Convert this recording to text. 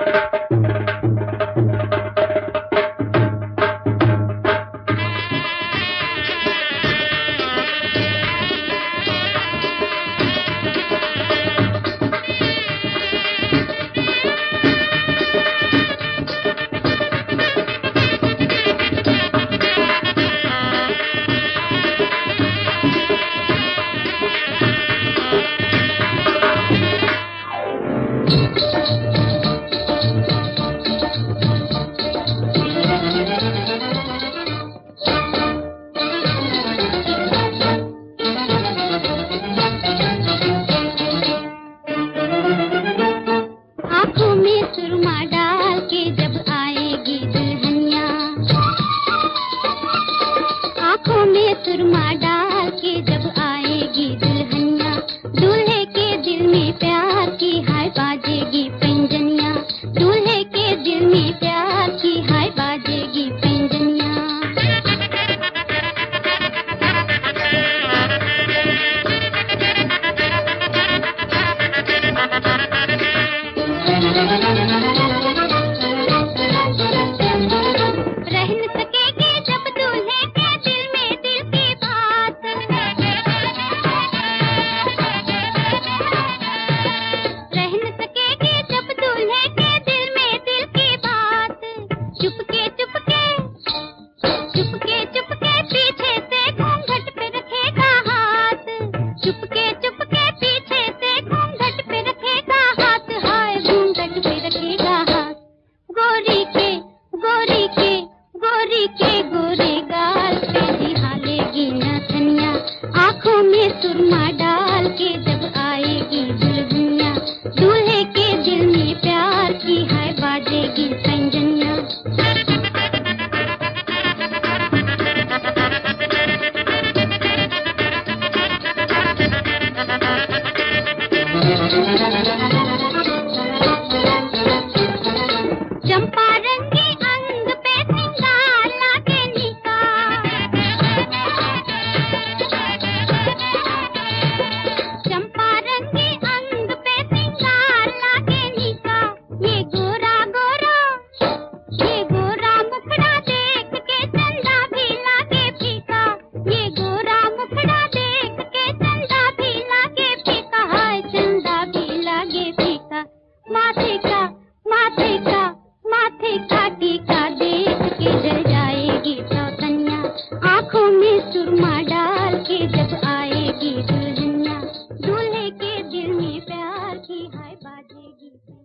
सुरमा डाल के जब आएगी दुल्हनिया, दूल्हे के दिल में प्यार की हाय बाजेगी पैंजनिया, दूल्हे के दिल में प्यार की हाय बाजेगी पैंजनिया। आँखों में सुरमा डाल के जब आएगी दुल्हनिया, दूल्हे के दिल में प्यार की हाय बाजेगी पैंजनिया। चंपा रंगी अंग पे सिंगार लागे निका, चंपा रंगी अंग पे सिंगार लागे निका, ये गोरा गोरा मुखड़ा देख के चंदा भी लागे फीका, ये गोरा मुखड़ा देख के चंदा भी लागे फीका, हाय चंदा भी लागे फीका। माथे का टीका देख के जल जाएगी सौतनिया, आँखों में सुरमा डाल के जब आएगी दुल्हनिया, दूल्हे के दिल में प्यार की हाय बाजेगी।